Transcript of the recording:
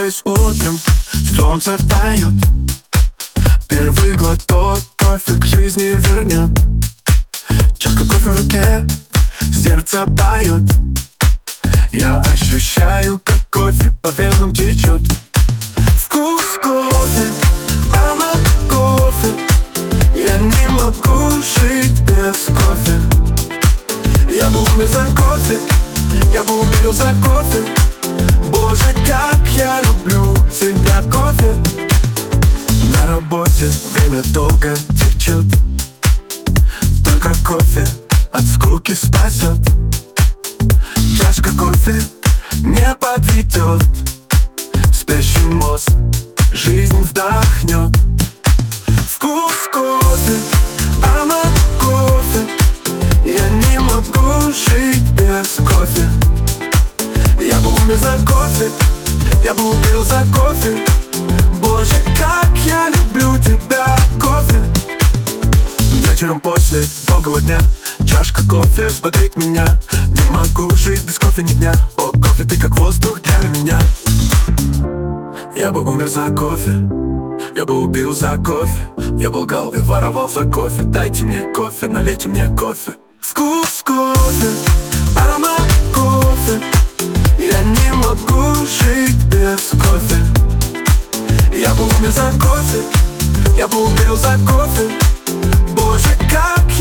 Просыпаюсь утром, солнце встает. Первый глоток кофе к жизни вернет. Чашка кофе в руке, сердце поет. Я ощущаю, как кофе по венам течет. Вкус кофе, аромат кофе. Я не могу жить без кофе. Я бы умер за кофе, я бы убил за кофе. Боже, как я люблю всегда кофе. На работе время долго течет. Только кофе от скуки спасет. Чашка кофе не подведет. Спящий мозг жизнь вдохнет. Вкус кофе, аромат кофе. Я не могу жить без кофе. Я бы умер за кофе, я бы убил за кофе. Боже, как я люблю тебя, кофе. Вечером после долгого дня чашка кофе взбодрит меня. Не могу жить без кофе ни дня. О, кофе, ты как воздух для меня. Я бы умер за кофе, я бы убил за кофе. Я бы лгал и воровал за кофе. Дайте мне кофе, налейте мне кофе. Вкус кофе, аромат кофе. Я не могу жить без кофе. Я бы умер за кофе, я бы убил за кофе. Боже, как